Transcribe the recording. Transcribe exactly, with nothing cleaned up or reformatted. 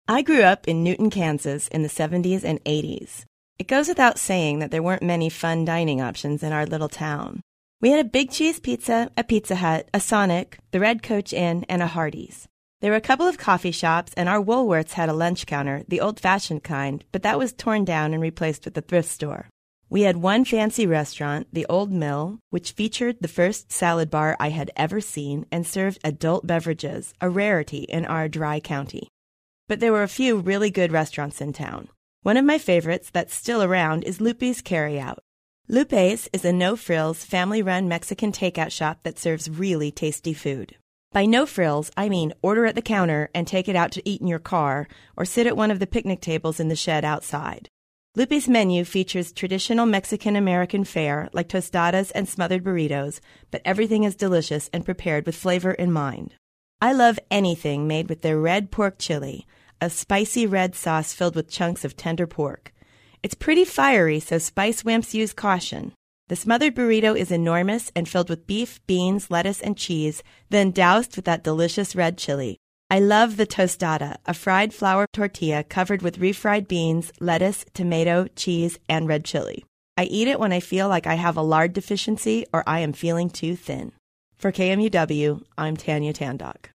I grew up in Newton, Kansas in the seventies and eighties. It goes without saying that there weren't many fun dining options in our little town. We had a Big Cheese Pizza, a Pizza Hut, a Sonic, the Red Coach Inn, and a Hardee's. There were a couple of coffee shops, and our Woolworths had a lunch counter, the old-fashioned kind, but that was torn down and replaced with a thrift store. We had one fancy restaurant, the Old Mill, which featured the first salad bar I had ever seen and served adult beverages, a rarity in our dry county. But there were a few really good restaurants in town. One of my favorites that's still around is Lupe's Carryout. Lupe's is a no-frills, family-run Mexican takeout shop that serves really tasty food. By no frills, I mean order at the counter and take it out to eat in your car or sit at one of the picnic tables in the shed outside. Lupe's menu features traditional Mexican-American fare like tostadas and smothered burritos, but everything is delicious and prepared with flavor in mind. I love anything made with their red pork chili, a spicy red sauce filled with chunks of tender pork. It's pretty fiery, so spice wimps use caution. The smothered burrito is enormous and filled with beef, beans, lettuce, and cheese, then doused with that delicious red chili. I love the tostada, a fried flour tortilla covered with refried beans, lettuce, tomato, cheese, and red chili. I eat it when I feel like I have a lard deficiency or I am feeling too thin. For K M U W, I'm Tanya Tandock.